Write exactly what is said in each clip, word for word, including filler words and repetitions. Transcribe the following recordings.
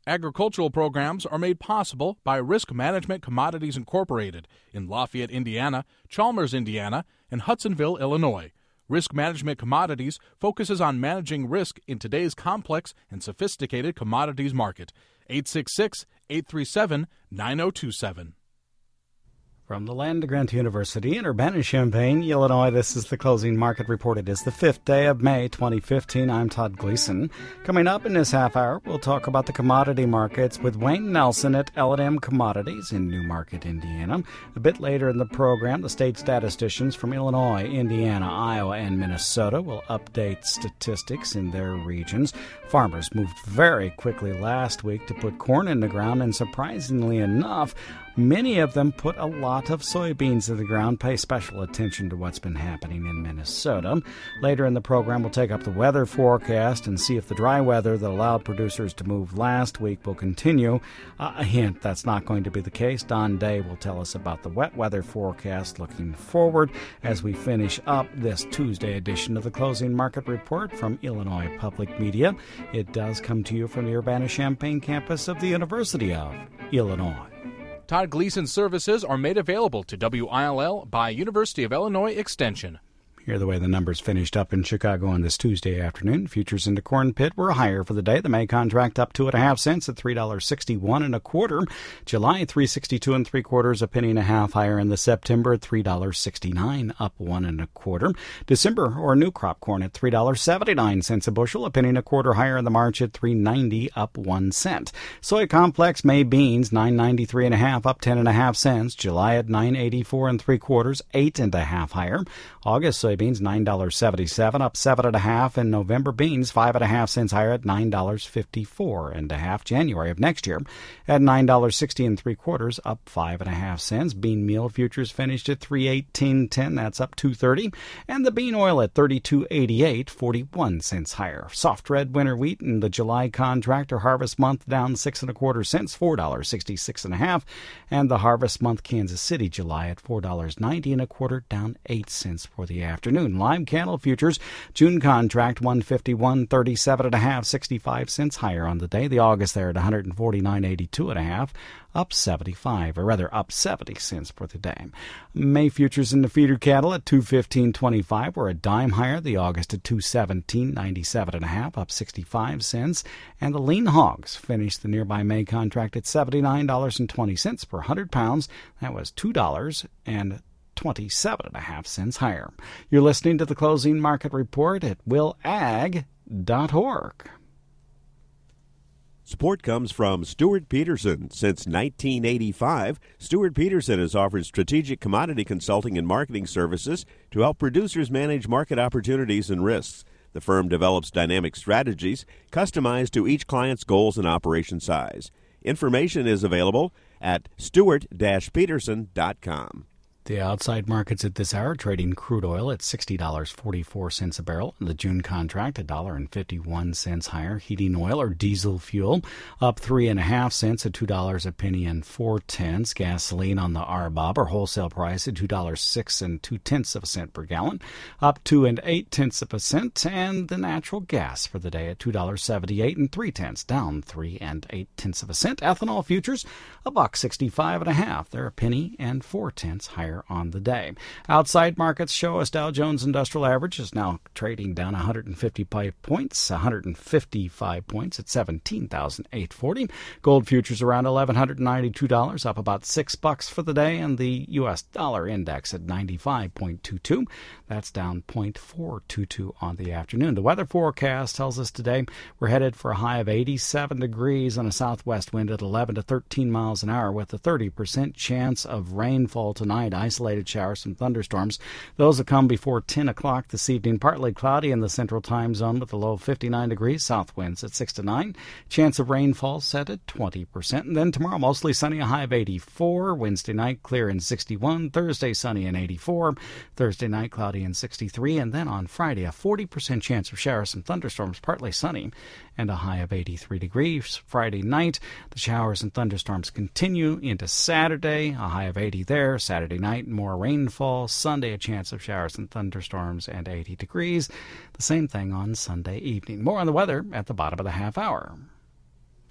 Agricultural programs are made possible by Risk Management Commodities Incorporated in Lafayette, Indiana, Chalmers, Indiana, and Hudsonville, Illinois. Risk Management Commodities focuses on managing risk in today's complex and sophisticated commodities market. eight six six, eight three seven, nine zero two seven. From the land grant University in Urbana-Champaign, Illinois, this is the Closing Market Report. It is the fifth day of May, twenty fifteen. I'm Todd Gleason. Coming up in this half hour, we'll talk about the commodity markets with Wayne Nelson at L and M Commodities in Newmarket, Indiana. A bit later in the program, the state statisticians from Illinois, Indiana, Iowa, and Minnesota will update statistics in their regions. Farmers moved very quickly last week to put corn in the ground, and surprisingly enough, many of them put a lot of soybeans in the ground. Pay special attention to what's been happening in Minnesota. Later in the program, we'll take up the weather forecast and see if the dry weather that allowed producers to move last week will continue. Uh, a hint, that's not going to be the case. Don Day will tell us about the wet weather forecast looking forward as we finish up this Tuesday edition of the Closing Market Report from Illinois Public Media. It does come to you from the Urbana-Champaign campus of the University of Illinois. Todd Gleason services are made available to W I L L by University of Illinois Extension. Here are the way the numbers finished up in Chicago on this Tuesday afternoon. Futures in the corn pit were higher for the day. The May contract up two and a half cents at three dollars sixty-one and a quarter. July three sixty-two and three quarters, a penny and a half higher in the September at three dollars sixty-nine, up one and a quarter. December or new crop corn at three dollars seventy-nine cents a bushel, a penny and a quarter higher in the March at three ninety, up one cent. Soy complex May beans nine ninety-three and a half, up ten and a half cents. July at nine eighty-four and three quarters, eight and a half higher. August soybeans nine dollars seventy-seven, up seven and a half, and November beans five and a half cents higher at nine dollars fifty-four and a half. January of next year at nine dollars sixty and three quarters, up five and a half cents. Bean meal futures finished at three eighteen ten, that's up two thirty, and the bean oil at thirty-two eighty-eight, forty-one cents higher. Soft red winter wheat in the July contract or harvest month down six and a quarter cents, four dollars sixty-six and a half, and the harvest month Kansas City July at four dollars ninety and a quarter, down eight cents for the afternoon. Live cattle futures, June contract one fifty-one thirty-seven and a half, sixty-five cents higher on the day. The August there at one forty-nine eighty-two and a half, up seventy-five, or rather up seventy cents for the day. May futures in the feeder cattle at two fifteen twenty-five were a dime higher. The August at two seventeen ninety-seven and a half, up sixty-five cents. And the lean hogs finished the nearby May contract at seventy-nine dollars and twenty cents per one hundred pounds. That was two dollars and twenty-seven and a half cents higher. You're listening to the Closing Market Report at will ag dot org. Support comes from Stuart Peterson. Since nineteen eighty-five, Stuart Peterson has offered strategic commodity consulting and marketing services to help producers manage market opportunities and risks. The firm develops dynamic strategies customized to each client's goals and operation size. Information is available at stuart dash peterson dot com. The outside markets at this hour trading crude oil at sixty dollars and forty-four cents a barrel. The June contract, one dollar and fifty-one cents higher. Heating oil or diesel fuel up three and a half cents at two dollars a penny and four tenths. Gasoline on the R B O B or wholesale price at two dollars six and two tenths of a cent per gallon, up two and eight tenths of a cent. And the natural gas for the day at two dollars seventy-eight and three tenths, down three and eight tenths of a cent. Ethanol futures a buck sixty-five and a half. They're a penny and four tenths higher on the day. Outside markets show us Dow Jones Industrial Average is now trading down one hundred fifty-five points, one hundred fifty-five points at seventeen thousand eight hundred forty. Gold futures around eleven ninety-two dollars, up about six bucks for the day, and the U S dollar index at ninety-five point two two. That's down zero point four two two on the afternoon. The weather forecast tells us today we're headed for a high of eighty-seven degrees on a southwest wind at eleven to thirteen miles an hour with a thirty percent chance of rainfall tonight. Isolated showers and thunderstorms. Those will come before ten o'clock this evening. Partly cloudy in the central time zone with a low of fifty-nine degrees. South winds at six to nine. Chance of rainfall set at twenty percent. And then tomorrow mostly sunny, a high of eighty-four. Wednesday night clear and sixty-one. Thursday sunny and eighty-four. Thursday night cloudy and sixty-three. And then on Friday a forty percent chance of showers and thunderstorms, partly sunny, and a high of eighty-three degrees. Friday night the showers and thunderstorms continue into Saturday, a high of eighty there. Saturday night more rainfall. Sunday a chance of showers and thunderstorms and eighty degrees. The same thing on Sunday evening. More on the weather at the bottom of the half hour.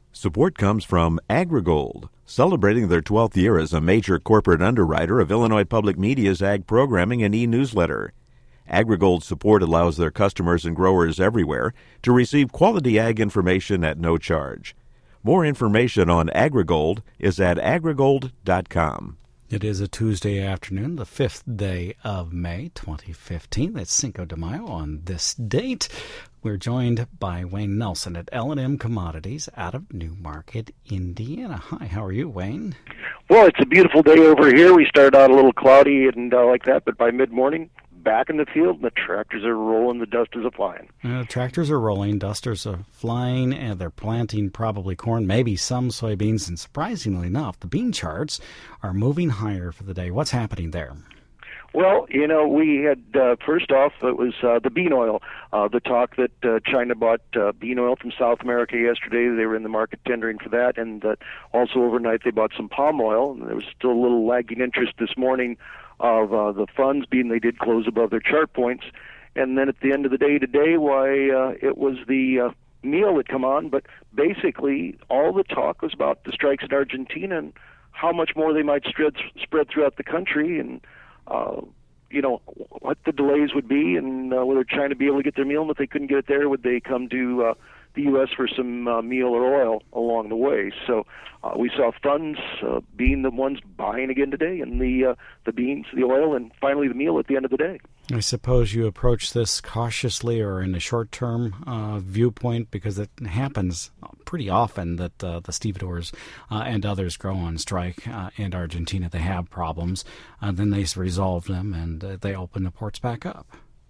Support comes from AgriGold, celebrating their twelfth year as a major corporate underwriter of Illinois Public Media's ag programming and e-newsletter. AgriGold's support allows their customers and growers everywhere to receive quality ag information at no charge. More information on AgriGold is at agrigold dot com. It is a Tuesday afternoon, the fifth day of May, twenty fifteen. That's Cinco de Mayo on this date. We're joined by Wayne Nelson at L and M Commodities out of Newmarket, Indiana. Hi, how are you, Wayne? Well, it's a beautiful day over here. We started out a little cloudy and uh, like that, but by mid-morning, back in the field, and the tractors are rolling, the dust is a-flying. Uh, tractors are rolling, dusters are flying, and they're planting probably corn, maybe some soybeans, and surprisingly enough, the bean charts are moving higher for the day. What's happening there? Well, you know, we had, uh, first off, it was uh, the bean oil. Uh, the talk that uh, China bought uh, bean oil from South America yesterday. They were in the market tendering for that. And uh, also overnight they bought some palm oil. And there was still a little lagging interest this morning of uh, the funds being they did close above their chart points. And then at the end of the day today, why, uh, it was the uh, meal that come on. But basically all the talk was about the strikes in Argentina and how much more they might spread, spread throughout the country, and Uh, you know, what the delays would be, and uh, whether China be able to get their meal, and if they couldn't get it there, would they come to uh, the U S for some uh, meal or oil along the way? So uh, we saw funds uh, being the ones buying again today, and the uh, the beans, the oil, and finally the meal at the end of the day. I suppose you approach this cautiously or in a short-term uh, viewpoint, because it happens pretty often that uh, the stevedores uh, and others go on strike uh, in Argentina. They have problems, and then they resolve them, and uh, they open the ports back up.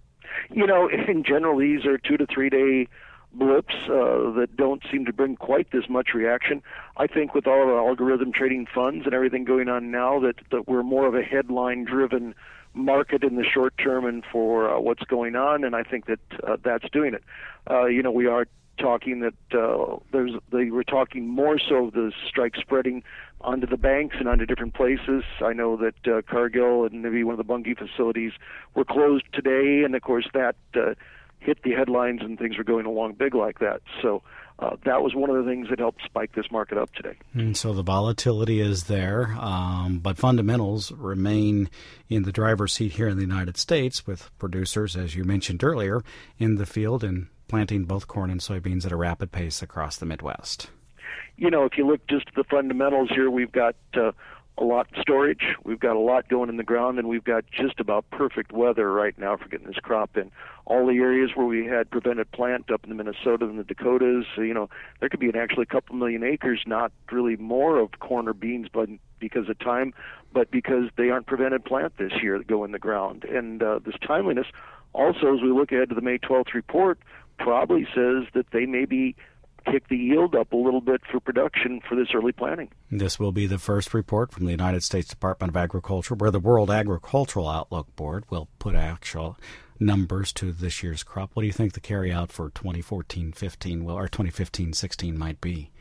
You know, in general, these are two to three day blips uh, that don't seem to bring quite this much reaction. I think with all of the algorithm trading funds and everything going on now, that, that we're more of a headline-driven market in the short term and for uh, what's going on, and I think that uh, that's doing it. Uh, you know, we are talking that uh, there's they were talking more so of the strike spreading onto the banks and onto different places. I know that uh, Cargill and maybe one of the Bunge facilities were closed today, and of course that uh, hit the headlines and things were going along big like that. So uh, that was one of the things that helped spike this market up today. And so the volatility is there, um, but fundamentals remain in the driver's seat here in the United States, with producers, as you mentioned earlier, in the field and planting both corn and soybeans at a rapid pace across the Midwest. You know, if you look just at the fundamentals here, we've got uh, a lot in storage, we've got a lot going in the ground, and we've got just about perfect weather right now for getting this crop in. All the areas where we had prevented plant up in the Minnesota and the Dakotas, you know, there could be an actually a couple million acres, not really more of corn or beans, but because of time, but because they aren't prevented plant this year that go in the ground. And uh, this timeliness also, as we look ahead to the May twelfth report, probably says that they may be kick the yield up a little bit for production for this early planting. This will be the first report from the United States Department of Agriculture, where the World Agricultural Outlook Board will put actual numbers to this year's crop. What do you think the carryout for twenty fourteen fifteen will, or twenty fifteen sixteen might be?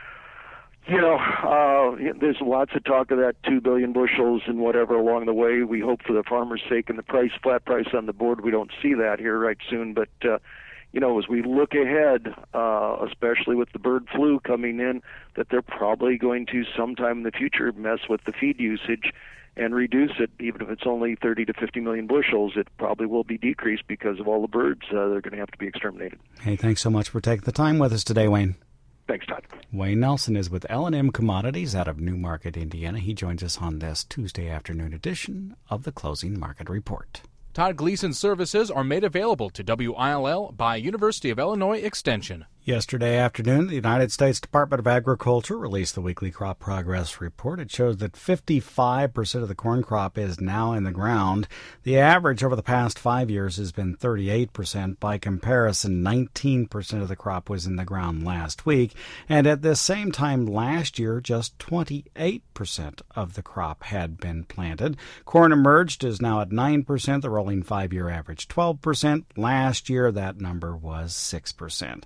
You know, uh, there's lots of talk of that two billion bushels and whatever along the way. We hope for the farmer's sake and the price, flat price on the board, we don't see that here right soon. But, uh, you know, as we look ahead, uh, especially with the bird flu coming in, that they're probably going to sometime in the future mess with the feed usage and reduce it. Even if it's only thirty to fifty million bushels, it probably will be decreased because of all the birds uh, that are going to have to be exterminated. Hey, thanks so much for taking the time with us today, Wayne. Thanks, Todd. Wayne Nelson is with L and M Commodities out of Newmarket, Indiana. He joins us on this Tuesday afternoon edition of the Closing Market Report. Todd Gleason's services are made available to W I L L by University of Illinois Extension. Yesterday afternoon, the United States Department of Agriculture released the weekly crop progress report. It shows that fifty-five percent of the corn crop is now in the ground. The average over the past five years has been thirty-eight percent. By comparison, nineteen percent of the crop was in the ground last week. And at this same time last year, just twenty-eight percent of the crop had been planted. Corn emerged is now at nine percent. The rolling five-year average twelve percent. Last year, that number was six percent. Around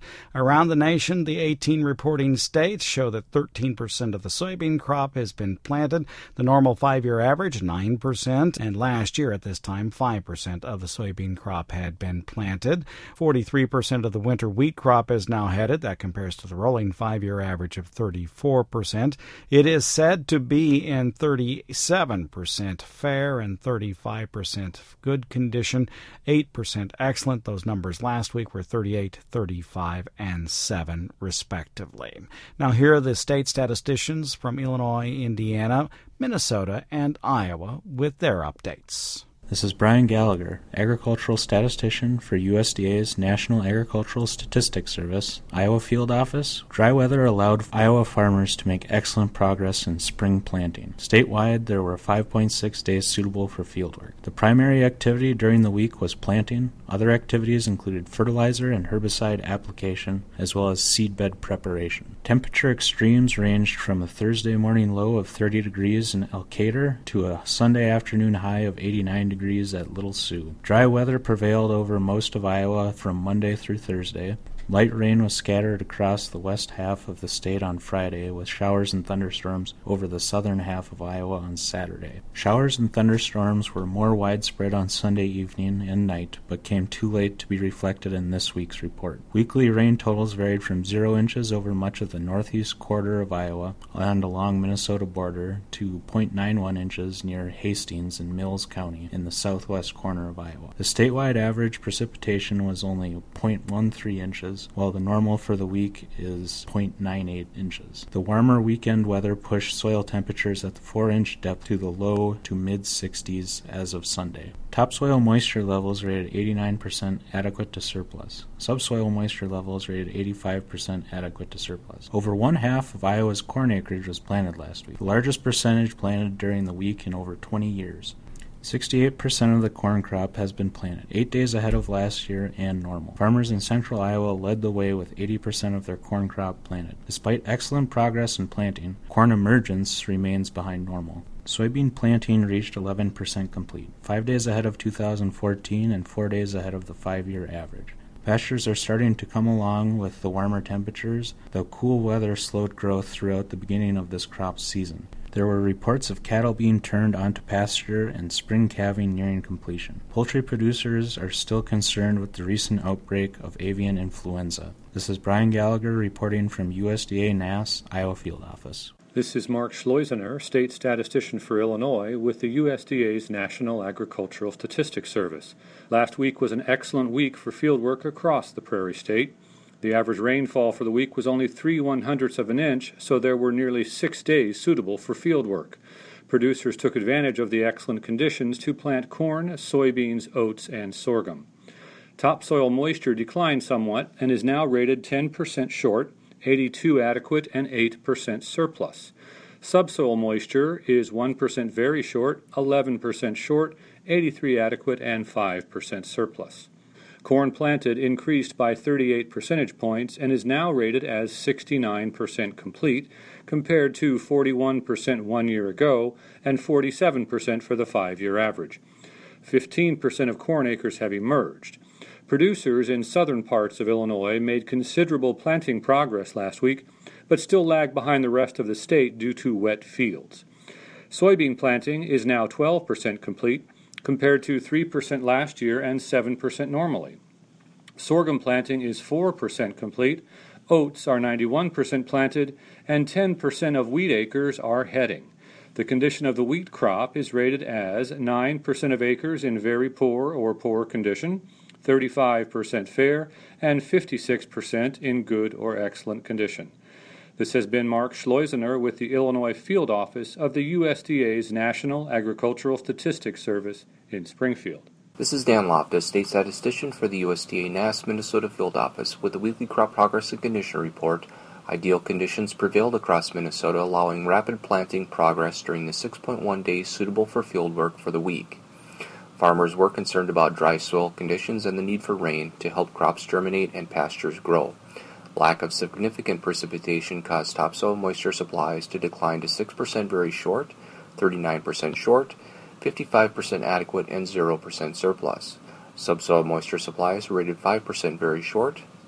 Around the nation, the eighteen reporting states show that thirteen percent of the soybean crop has been planted. The normal five-year average, nine percent, and last year at this time, five percent of the soybean crop had been planted. forty-three percent of the winter wheat crop is now headed. That compares to the rolling five-year average of thirty-four percent. It is said to be in thirty-seven percent fair and thirty-five percent good condition, eight percent excellent. Those numbers last week were thirty-eight, thirty-five, and seven, respectively. Now, here are the state statisticians from Illinois, Indiana, Minnesota, and Iowa with their updates. This is Brian Gallagher, agricultural statistician for U S D A's National Agricultural Statistics Service, Iowa Field Office. Dry weather allowed Iowa farmers to make excellent progress in spring planting. Statewide, there were five point six days suitable for fieldwork. The primary activity during the week was planting. Other activities included fertilizer and herbicide application, as well as seedbed preparation. Temperature extremes ranged from a Thursday morning low of thirty degrees in Elkader to a Sunday afternoon high of eighty-nine degrees at Little Sioux. Dry weather prevailed over most of Iowa from Monday through Thursday. Light rain was scattered across the west half of the state on Friday, with showers and thunderstorms over the southern half of Iowa on Saturday. Showers and thunderstorms were more widespread on Sunday evening and night, but came too late to be reflected in this week's report. Weekly rain totals varied from zero inches over much of the northeast quarter of Iowa and along Minnesota border to zero point nine one inches near Hastings in Mills County in the southwest corner of Iowa. The statewide average precipitation was only zero point one three inches, while the normal for the week is zero point nine eight inches. The warmer weekend weather pushed soil temperatures at the four inch depth to the low to mid sixties as of Sunday. Topsoil moisture levels rated eighty-nine percent adequate to surplus. Subsoil moisture levels rated eighty-five percent adequate to surplus. Over one half of Iowa's corn acreage was planted last week, the largest percentage planted during the week in over twenty years. sixty-eight percent of the corn crop has been planted, eight days ahead of last year and normal. Farmers in central Iowa led the way with eighty percent of their corn crop planted. Despite excellent progress in planting, corn emergence remains behind normal. Soybean planting reached eleven percent complete, five days ahead of two thousand fourteen and four days ahead of the five-year average. Pastures are starting to come along with the warmer temperatures, though cool weather slowed growth throughout the beginning of this crop season. There were reports of cattle being turned onto pasture and spring calving nearing completion. Poultry producers are still concerned with the recent outbreak of avian influenza. This is Brian Gallagher reporting from U S D A N A S Iowa Field Office. This is Mark Schleusener, State Statistician for Illinois with the U S D A's National Agricultural Statistics Service. Last week was an excellent week for fieldwork across the Prairie State. The average rainfall for the week was only three one-hundredths of an inch, so there were nearly six days suitable for fieldwork. Producers took advantage of the excellent conditions to plant corn, soybeans, oats, and sorghum. Topsoil moisture declined somewhat and is now rated ten percent short, eighty-two adequate, and eight percent surplus. Subsoil moisture is one percent very short, eleven percent short, eighty-three adequate, and five percent surplus. Corn planted increased by thirty-eight percentage points and is now rated as sixty-nine percent complete, compared to forty-one percent one year ago and forty-seven percent for the five-year average. fifteen percent of corn acres have emerged. Producers in southern parts of Illinois made considerable planting progress last week, but still lag behind the rest of the state due to wet fields. Soybean planting is now twelve percent complete, compared to three percent last year and seven percent normally. Sorghum planting is four percent complete, oats are ninety-one percent planted, and ten percent of wheat acres are heading. The condition of the wheat crop is rated as nine percent of acres in very poor or poor condition, thirty-five percent fair, and fifty-six percent in good or excellent condition. This has been Mark Schleusener with the Illinois Field Office of the U S D A's National Agricultural Statistics Service in Springfield. This is Dan Loftus, State Statistician for the U S D A N A S Minnesota Field Office with the weekly crop progress and condition report. Ideal conditions prevailed across Minnesota, allowing rapid planting progress during the six point one days suitable for fieldwork for the week. Farmers were concerned about dry soil conditions and the need for rain to help crops germinate and pastures grow. Lack of significant precipitation caused topsoil moisture supplies to decline to six percent very short, thirty-nine percent short, fifty-five percent adequate, and zero percent surplus. Subsoil moisture supplies were rated five percent very short,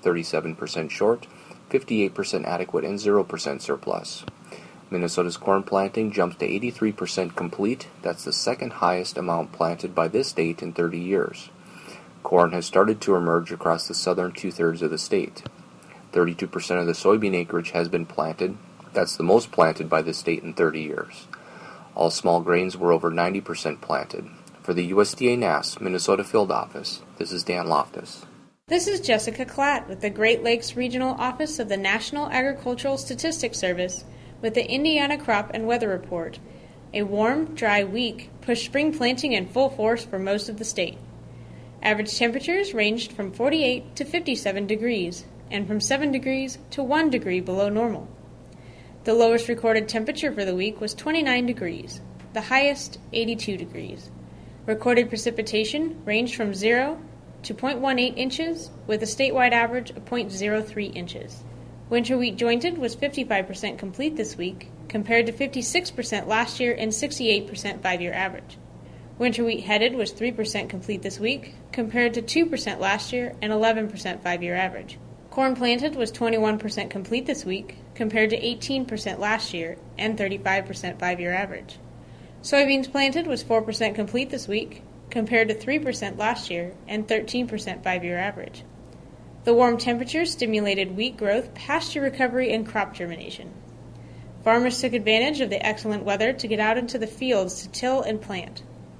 thirty-seven percent short, fifty-eight percent adequate, and zero percent surplus. Minnesota's corn planting jumped to eighty-three percent complete. That's the second highest amount planted by this state in thirty years. Corn has started to emerge across the southern two-thirds of the state. thirty-two percent of the soybean acreage has been planted. That's the most planted by this state in thirty years. All small grains were over ninety percent planted. For the U S D A N A S Minnesota Field Office, this is Dan Loftus. This is Jessica Klatt with the Great Lakes Regional Office of the National Agricultural Statistics Service with the Indiana Crop and Weather Report. A warm, dry week pushed spring planting in full force for most of the state. Average temperatures ranged from forty-eight to fifty-seven degrees, and from seven degrees to one degree below normal. The lowest recorded temperature for the week was twenty-nine degrees, the highest eighty-two degrees. Recorded precipitation ranged from zero to zero point one eight inches, with a statewide average of zero point zero three inches. Winter wheat jointed was fifty-five percent complete this week, compared to fifty-six percent last year and sixty-eight percent five-year average. Winter wheat headed was three percent complete this week, compared to two percent last year and eleven percent five-year average. Corn planted was twenty-one percent complete this week, compared to eighteen percent last year and thirty-five percent five-year average. Soybeans planted was four percent complete this week, compared to three percent last year and thirteen percent five-year average. The warm temperatures stimulated wheat growth, pasture recovery, and crop germination. Farmers took advantage of the excellent weather to get out into the fields to till and plant.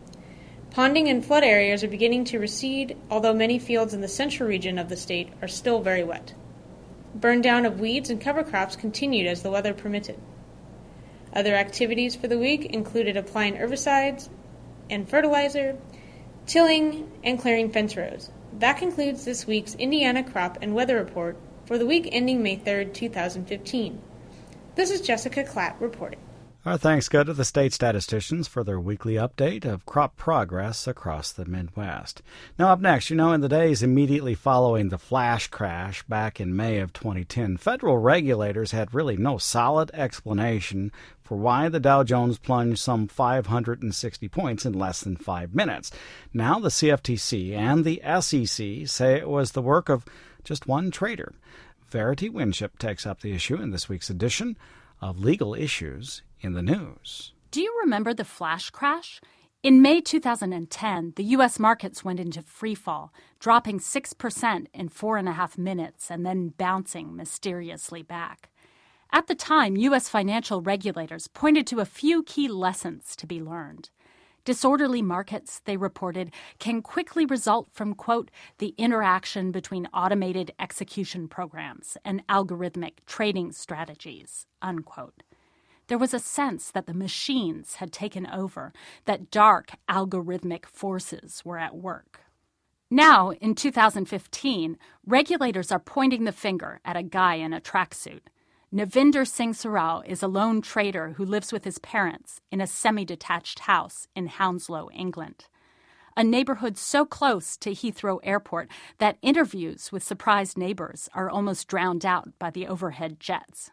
Ponding and flood areas are beginning to recede, although many fields in the central region of the state are still very wet. Burn down of weeds and cover crops continued as the weather permitted. Other activities for the week included applying herbicides and fertilizer, tilling, and clearing fence rows. That concludes this week's Indiana Crop and Weather Report for the week ending May third, two thousand fifteen. This is Jessica Klatt reporting. Our thanks go to the state statisticians for their weekly update of crop progress across the Midwest. Now up next, you know, in the days immediately following the flash crash back in May of twenty ten, federal regulators had really no solid explanation for why the Dow Jones plunged some five hundred sixty points in less than five minutes. Now the C F T C and the S E C say it was the work of just one trader. Verity Winship takes up the issue in this week's edition of Legal Issues in the News. Do you remember the flash crash? In May two thousand ten, the U S markets went into freefall, dropping six percent in four and a half minutes and then bouncing mysteriously back. At the time, U S financial regulators pointed to a few key lessons to be learned. Disorderly markets, they reported, can quickly result from, quote, the interaction between automated execution programs and algorithmic trading strategies, unquote. There was a sense that the machines had taken over, that dark algorithmic forces were at work. Now, in two thousand fifteen, regulators are pointing the finger at a guy in a tracksuit. Navinder Singh Sarao is a lone trader who lives with his parents in a semi-detached house in Hounslow, England, a neighborhood so close to Heathrow Airport that interviews with surprised neighbors are almost drowned out by the overhead jets.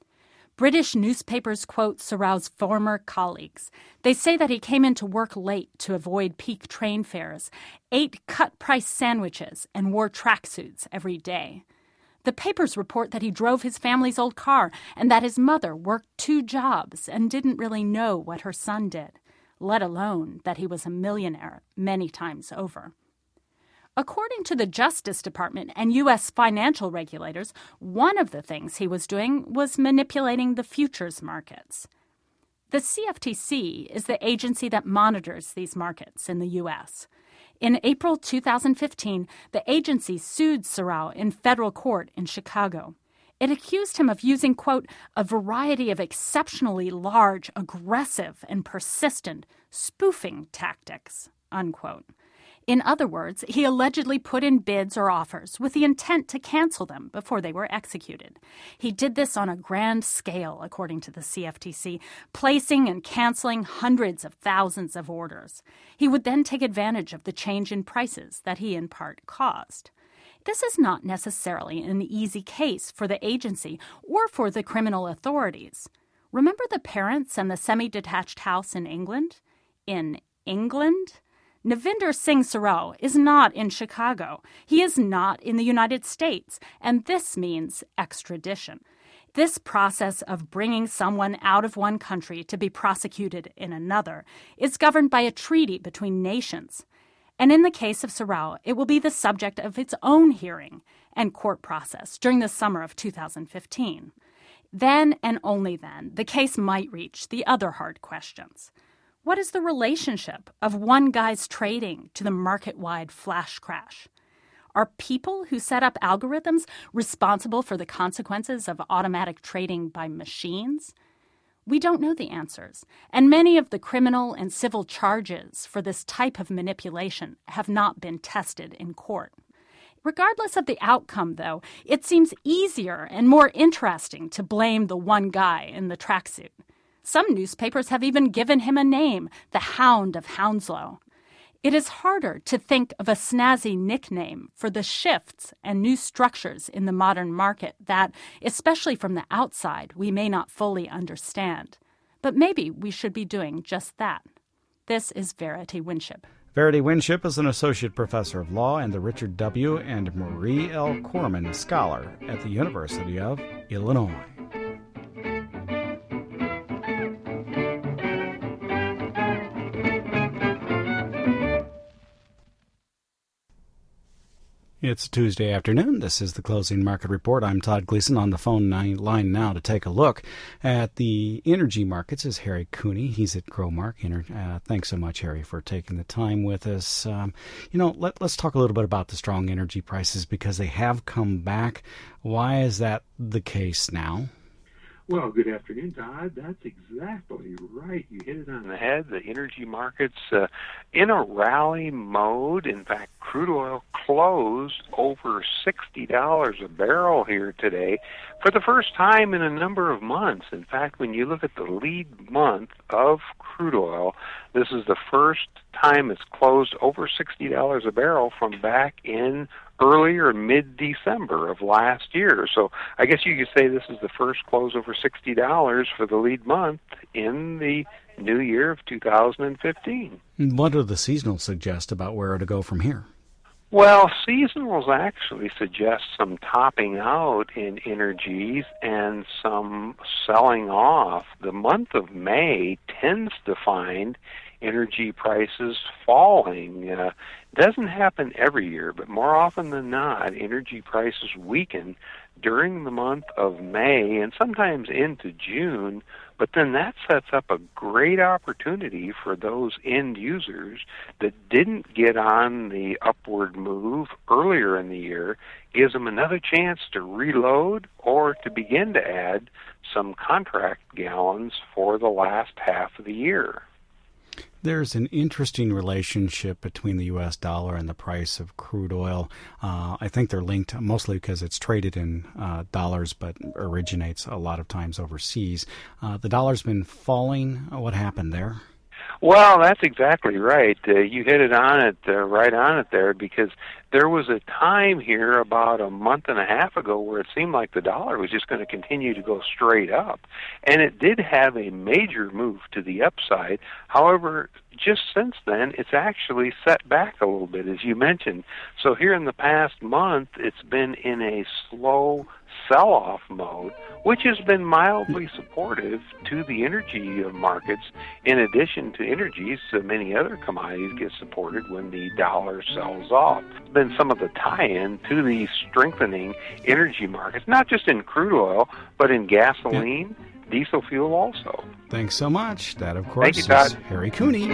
British newspapers quote Sarao's former colleagues. They say that he came into work late to avoid peak train fares, ate cut-price sandwiches, and wore tracksuits every day. The papers report that he drove his family's old car and that his mother worked two jobs and didn't really know what her son did, let alone that he was a millionaire many times over. According to the Justice Department and U S financial regulators, one of the things he was doing was manipulating the futures markets. The C F T C is the agency that monitors these markets in the U S In April two thousand fifteen, the agency sued Sarao in federal court in Chicago. It accused him of using, quote, a variety of exceptionally large, aggressive, and persistent spoofing tactics, unquote. In other words, he allegedly put in bids or offers with the intent to cancel them before they were executed. He did this on a grand scale, according to the C F T C, placing and canceling hundreds of thousands of orders. He would then take advantage of the change in prices that he in part caused. This is not necessarily an easy case for the agency or for the criminal authorities. Remember the parents and the semi-detached house in England? In England? Navinder Singh Sarau is not in Chicago. He is not in the United States, and this means extradition. This process of bringing someone out of one country to be prosecuted in another is governed by a treaty between nations. And in the case of Sarau, it will be the subject of its own hearing and court process during the summer of two thousand fifteen. Then and only then, the case might reach the other hard questions. What is the relationship of one guy's trading to the market-wide flash crash? Are people who set up algorithms responsible for the consequences of automatic trading by machines? We don't know the answers, and many of the criminal and civil charges for this type of manipulation have not been tested in court. Regardless of the outcome, though, it seems easier and more interesting to blame the one guy in the tracksuit. Some newspapers have even given him a name, the Hound of Hounslow. It is harder to think of a snazzy nickname for the shifts and new structures in the modern market that, especially from the outside, we may not fully understand. But maybe we should be doing just that. This is Verity Winship. Verity Winship is an associate professor of law and the Richard W. and Marie L. Corman Scholar at the University of Illinois. It's Tuesday afternoon. This is the Closing Market Report. I'm Todd Gleason. On the phone line now to take a look at the energy markets is Harry Cooney. He's at Growmark. Uh, thanks so much, Harry, for taking the time with us. Um, you know, let, let's talk a little bit about the strong energy prices because they have come back. Why is that the case now? Well, good afternoon, Todd. That's exactly right. You hit it on the head. The energy markets uh, in a rally mode. In fact, crude oil closed over sixty dollars a barrel here today for the first time in a number of months. In fact, when you look at the lead month of crude oil, this is the first time it's closed over sixty dollars a barrel from back in early or mid-December of last year. So I guess you could say this is the first close over sixty dollars for the lead month in the new year of two thousand fifteen. What do the seasonals suggest about where to go from here? Well, seasonals actually suggest some topping out in energies and some selling off. The month of May tends to find energy prices falling. Uh, doesn't happen every year, but more often than not, energy prices weaken during the month of May and sometimes into June, but then that sets up a great opportunity for those end users that didn't get on the upward move earlier in the year, gives them another chance to reload or to begin to add some contract gallons for the last half of the year. There's an interesting relationship between the U S dollar and the price of crude oil. Uh, I think they're linked mostly because it's traded in uh, dollars but originates a lot of times overseas. Uh, the dollar's been falling. What happened there? Well, that's exactly right. Uh, you hit it on it, uh, right on it there, because there was a time here about a month and a half ago where it seemed like the dollar was just going to continue to go straight up. And it did have a major move to the upside. However, just since then, it's actually set back a little bit, as you mentioned. So here in the past month, it's been in a slow sell-off mode, which has been mildly supportive to the energy markets. In addition to energies, so many other commodities get supported when the dollar sells off. It's been some of the tie-in to the strengthening energy markets, not just in crude oil, but in gasoline, yeah. diesel fuel also. Thanks so much. That, of course, Thank you, Todd. is Harry Cooney.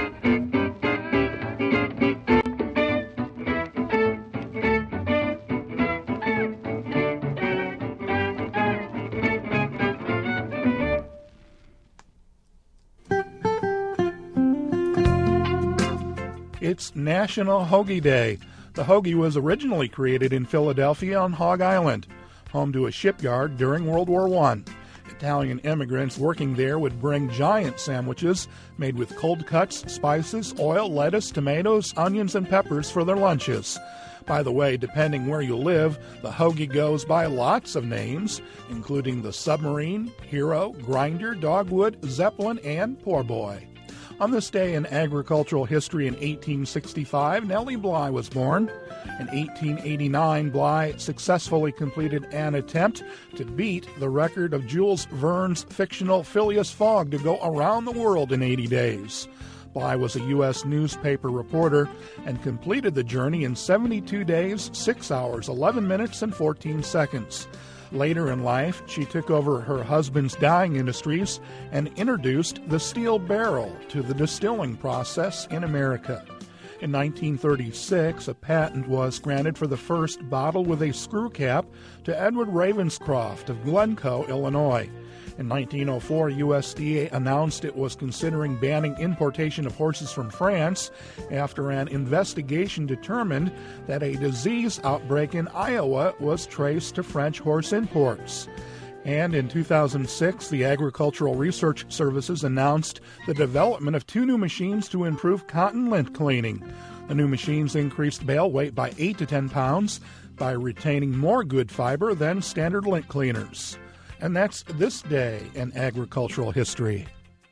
It's National Hoagie Day. The hoagie was originally created in Philadelphia on Hog Island, home to a shipyard during World War One. Italian immigrants working there would bring giant sandwiches made with cold cuts, spices, oil, lettuce, tomatoes, onions, and peppers for their lunches. By the way, depending where you live, the hoagie goes by lots of names, including the Submarine, Hero, Grinder, Dogwood, Zeppelin, and Poor Boy. On this day in agricultural history in eighteen sixty-five, Nellie Bly was born. In eighteen eighty-nine, Bly successfully completed an attempt to beat the record of Jules Verne's fictional Phileas Fogg to go around the world in eighty days. Bly was a U S newspaper reporter and completed the journey in seventy-two days, six hours, eleven minutes, and fourteen seconds. Later in life, she took over her husband's dyeing industries and introduced the steel barrel to the distilling process in America. In nineteen thirty-six, a patent was granted for the first bottle with a screw cap to Edward Ravenscroft of Glencoe, Illinois. In nineteen oh four, U S D A announced it was considering banning importation of horses from France after an investigation determined that a disease outbreak in Iowa was traced to French horse imports. And in two thousand six, the Agricultural Research Services announced the development of two new machines to improve cotton lint cleaning. The new machines increased bale weight by eight to ten pounds by retaining more good fiber than standard lint cleaners. And that's this day in agricultural history.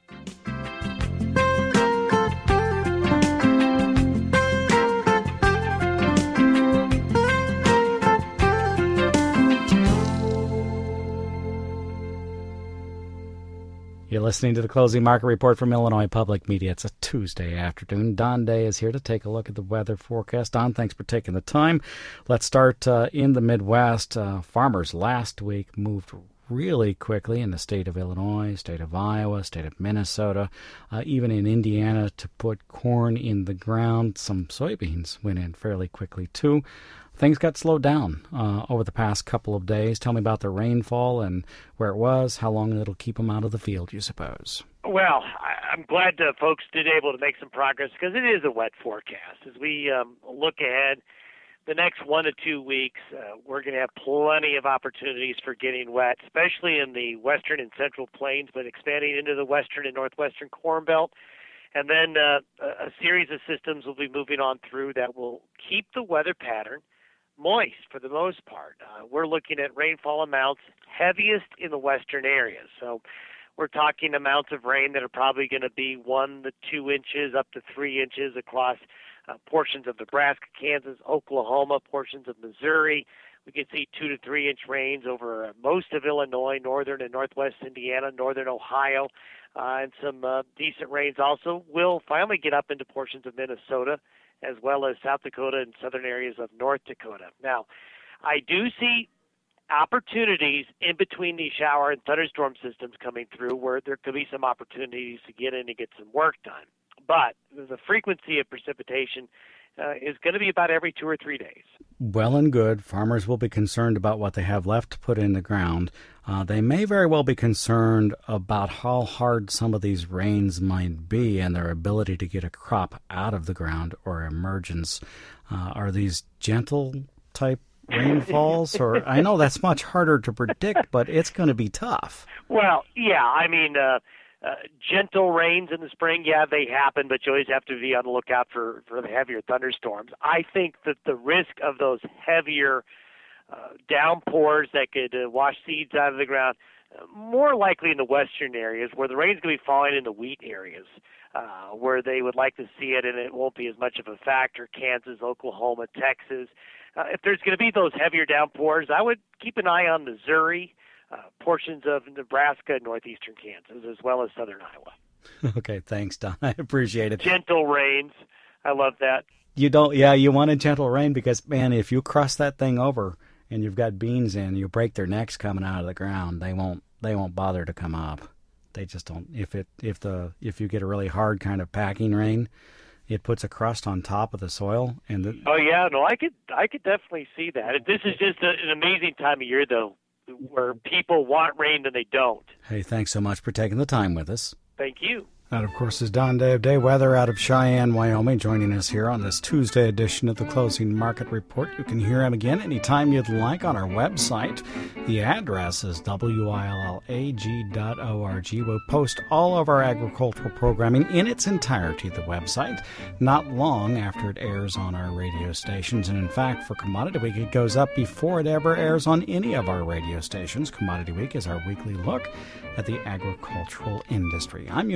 You're listening to the Closing Market Report from Illinois Public Media. It's a Tuesday afternoon. Don Day is here to take a look at the weather forecast. Don, thanks for taking the time. Let's start uh, in the Midwest. Uh, farmers last week moved really quickly in the state of Illinois, state of Iowa, state of Minnesota, uh, even in Indiana to put corn in the ground. Some soybeans went in fairly quickly too. Things got slowed down uh, over the past couple of days. Tell me about the rainfall and where it was, how long it'll keep them out of the field, you suppose. Well, I'm glad uh, folks did able to make some progress because it is a wet forecast. As we um, look ahead, the next one to two weeks, uh, we're going to have plenty of opportunities for getting wet, especially in the western and central plains, but expanding into the western and northwestern Corn Belt. And then uh, a series of systems will be moving on through that will keep the weather pattern moist for the most part. Uh, we're looking at rainfall amounts heaviest in the western areas. So we're talking amounts of rain that are probably going to be one to two inches up to three inches across uh, portions of Nebraska, Kansas, Oklahoma, portions of Missouri. We can see two to three inch rains over uh, most of Illinois, northern and northwest Indiana, northern Ohio, uh, and some uh, decent rains also. We'll finally get up into portions of Minnesota, as well as South Dakota and southern areas of North Dakota. Now, I do see opportunities in between these shower and thunderstorm systems coming through where there could be some opportunities to get in and get some work done. But the frequency of precipitation uh, is going to be about every two or three days. Well and good. Farmers will be concerned about what they have left to put in the ground. Uh, they may very well be concerned about how hard some of these rains might be and their ability to get a crop out of the ground or emergence. Uh, are these gentle type rainfalls? Or I know that's much harder to predict, but it's going to be tough. Well, yeah, I mean, uh, uh, gentle rains in the spring, yeah, they happen, but you always have to be on the lookout for, for the heavier thunderstorms. I think that the risk of those heavier uh, downpours that could uh, wash seeds out of the ground, uh, more likely in the western areas where the rain's going to be falling in the wheat areas, uh, where they would like to see it, and it won't be as much of a factor. Kansas, Oklahoma, Texas. Uh, if there's going to be those heavier downpours, I would keep an eye on Missouri, uh, portions of Nebraska, and northeastern Kansas, as well as southern Iowa. Okay, thanks, Don. I appreciate it. Gentle rains. I love that. You don't, yeah, you want a gentle rain because, man, if you cross that thing over and you've got beans in, you break their necks coming out of the ground. They won't, they won't bother to come up. They just don't. If it, if the, if you get a really hard kind of packing rain, it puts a crust on top of the soil. And the, oh yeah, no, I could, I could definitely see that. This is just a, an amazing time of year, though, where people want rain and they don't. Hey, thanks so much for taking the time with us. Thank you. That, of course, is Don Day of Day Weather out of Cheyenne, Wyoming, joining us here on this Tuesday edition of the Closing Market Report. You can hear him again anytime you'd like on our website. The address is W I L L A G dot org. We'll post all of our agricultural programming in its entirety to the website, not long after it airs on our radio stations. And in fact, for Commodity Week, it goes up before it ever airs on any of our radio stations. Commodity Week is our weekly look at the agricultural industry. I'm University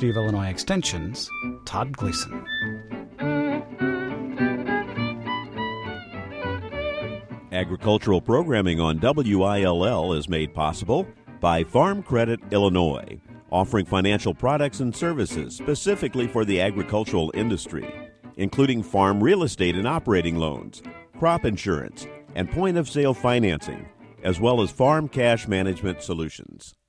University of Illinois Extension's Todd Gleason. Agricultural programming on W I L L is made possible by Farm Credit Illinois, offering financial products and services specifically for the agricultural industry, including farm real estate and operating loans, crop insurance, and point-of-sale financing, as well as farm cash management solutions.